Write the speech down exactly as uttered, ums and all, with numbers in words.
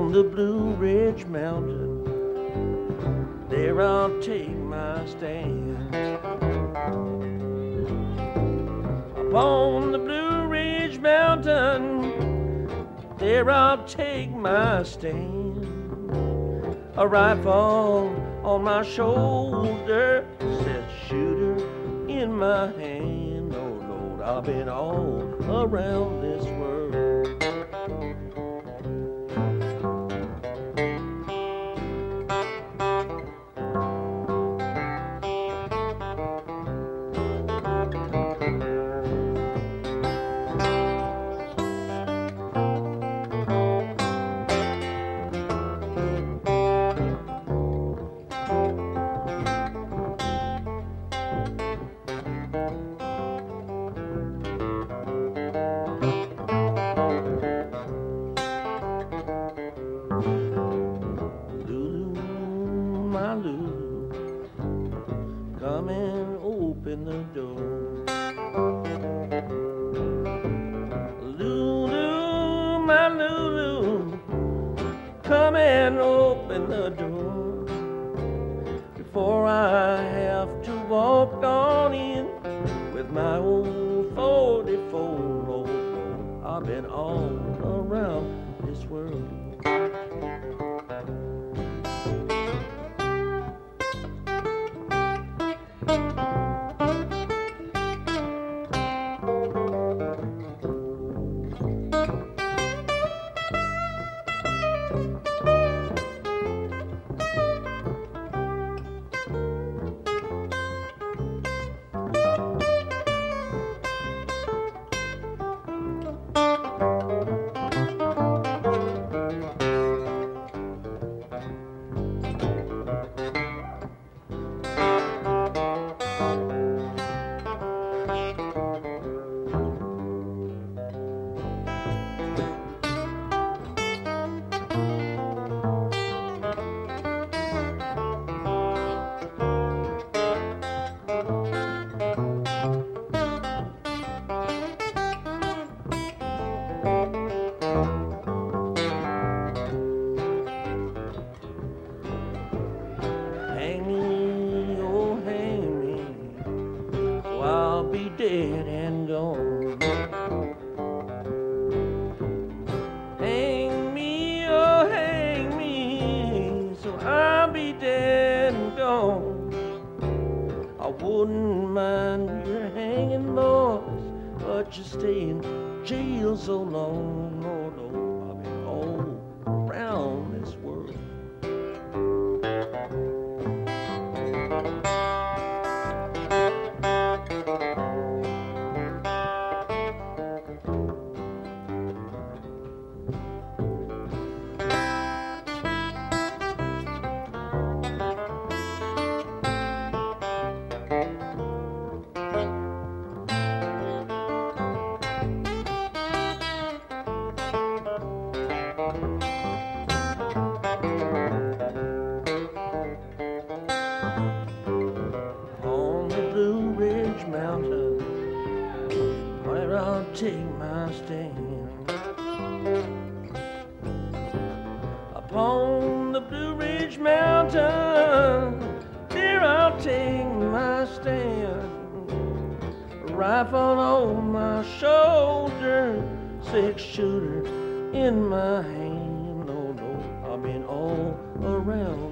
on the Blue Ridge Mountain, there I'll take my stand. Upon the Blue Ridge Mountain, there I'll take my stand. A rifle on my shoulder, says shooter in my hand. Oh Lord, I've been all around this world. Come and open the door. Lulu, my Lulu, come and open the door. Before I have to walk on in with my old forty-four. Oh, I've been all around this world. Hang me, oh hang me, so I'll be dead and gone. Hang me, oh hang me, so I'll be dead and gone. I wouldn't mind your hanging, boys, but you stay in jail so long. Lord, oh, I've been all around this world. Mountain, where I'll take my stand. Upon the Blue Ridge Mountain, there I'll take my stand. A rifle on my shoulder, six shooter in my hand. Oh no, I've been all around